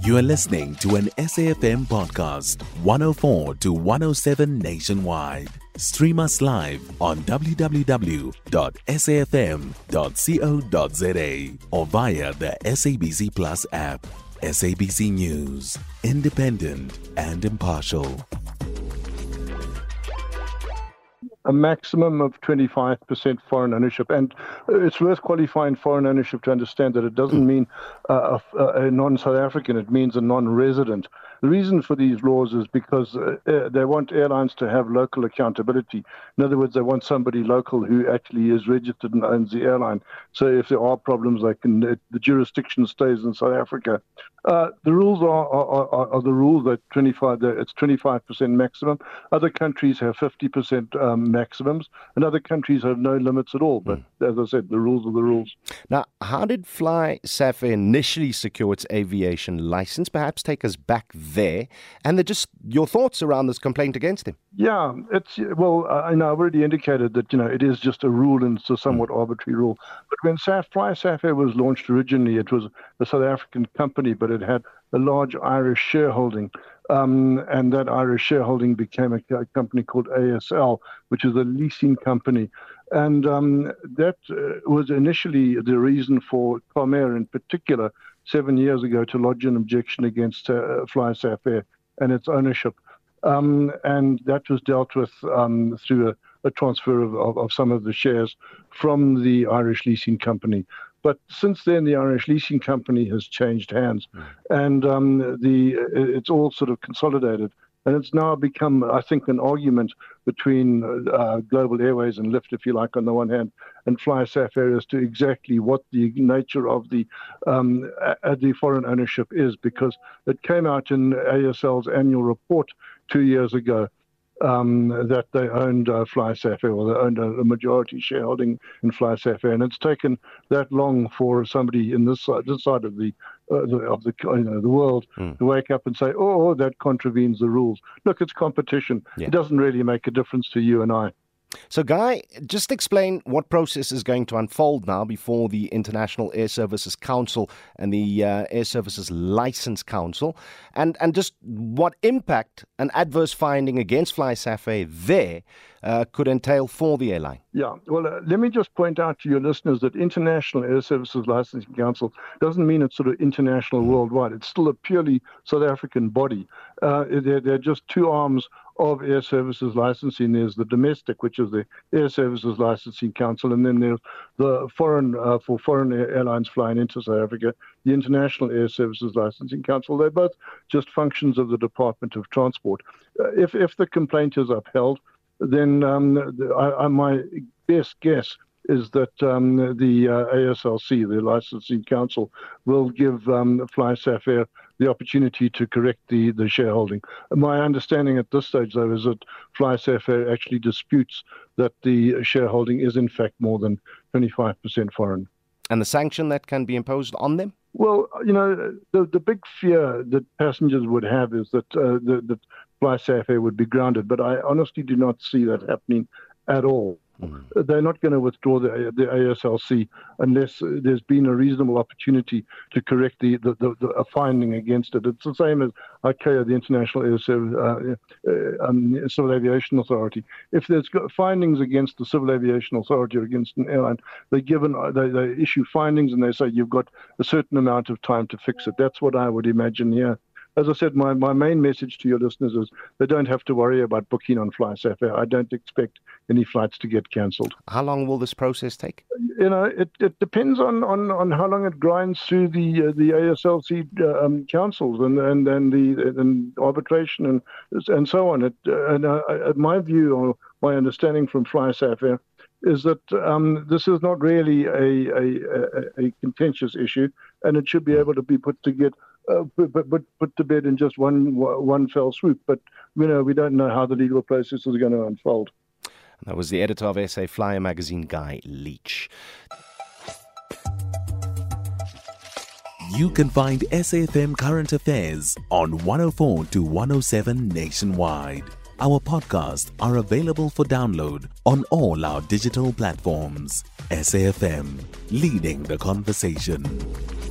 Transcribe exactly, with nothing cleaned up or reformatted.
You are listening to an S A F M podcast, one oh four to one oh seven nationwide. Stream us live on w w w dot s a f m dot co dot z a or via the S A B C Plus app. S A B C News, independent and impartial. A maximum of twenty-five percent foreign ownership. And it's worth qualifying foreign ownership to understand that it doesn't mean uh, a, a non-South African, it means a non-resident. The reason for these laws is because uh, they want airlines to have local accountability. In other words, they want somebody local who actually is registered and owns the airline. So if there are problems, they can, the jurisdiction stays in South Africa. Uh, the rules are, are, are, are the rules that twenty-five, it's twenty-five percent maximum. Other countries have fifty percent um, maximums, and other countries have no limits at all. But mm. as I said, the rules are the rules. Now, how did FlySafair initially secure its aviation license? Perhaps take us back there, and then just your thoughts around this complaint against him. Yeah, it's well, I know I've already indicated that you know it is just a rule and it's a somewhat mm. arbitrary rule. But when FlySafair was launched originally, it was a South African company, but it had a large Irish shareholding. Um, and that Irish shareholding became a, a company called A S L, which is a leasing company. And um, that uh, was initially the reason for Comair in particular, seven years ago, to lodge an objection against uh, FlySafair and its ownership. Um, and that was dealt with um, through a, a transfer of, of, of some of the shares from the Irish leasing company. But since then, the Irish leasing company has changed hands, mm. and um, the it's all sort of consolidated. And it's now become, I think, an argument between uh, Global Airways and Lyft, if you like, on the one hand, and FlySafair as to exactly what the nature of the um, uh, the foreign ownership is, because it came out in A S L's annual report two years ago. Um, that they owned uh, FlySafair, or they owned a, a majority shareholding in FlySafair, and it's taken that long for somebody in this side, this side of the, uh, the of the you know the world mm. to wake up and say, "Oh, that contravenes the rules." Look, it's competition. Yeah. It doesn't really make a difference to you and I. So, Guy, just explain what process is going to unfold now before the International Air Services Council and the uh, Air Services License Council, and, and just what impact an adverse finding against FlySafair there uh, could entail for the airline. Yeah, well, uh, let me just point out to your listeners that International Air Services Licensing Council doesn't mean it's sort of international worldwide. It's still a purely South African body. Uh, they're, they're just two arms of Air Services Licensing. There's the domestic, which is the Air Services Licensing Council, and then there's the foreign, uh, for foreign airlines flying into South Africa, the International Air Services Licensing Council. They're both just functions of the Department of Transport. Uh, if, if the complaint is upheld, then um, the, I, I, my best guess is that um, the uh, A S L C, the Licensing Council, will give um, FlySafair the opportunity to correct the, the shareholding. My understanding at this stage, though, is that FlySafair actually disputes that the shareholding is in fact more than twenty-five percent foreign. And the sanction that can be imposed on them? Well, you know, the, the big fear that passengers would have is that, uh, the, that FlySafair would be grounded, but I honestly do not see that happening at all. Mm. They're not going to withdraw the, the A S L C unless there's been a reasonable opportunity to correct the, the, the, the a finding against it. It's the same as I C A O, the International Air Service, uh, uh, um, Civil Aviation Authority. If there's got findings against the Civil Aviation Authority or against an airline, they given they, they issue findings and they say you've got a certain amount of time to fix it. That's what I would imagine here. As I said, my, my main message to your listeners is they don't have to worry about booking on FlySafair. I don't expect any flights to get cancelled. How long will this process take? You know, it, it depends on, on, on how long it grinds through the uh, the A S L C uh, um, councils and and, and the and arbitration and and so on. It, uh, and uh, my view or my understanding from FlySafair is that um, this is not really a, a, a contentious issue, and it should be able to be put to get uh, put, put, put to bed in just one one fell swoop. But you know, we don't know how the legal process is going to unfold. That was the editor of S A Flyer magazine, Guy Leach. You can find S A F M Current Affairs on one oh four to one oh seven nationwide. Our podcasts are available for download on all our digital platforms. S A F M, leading the conversation.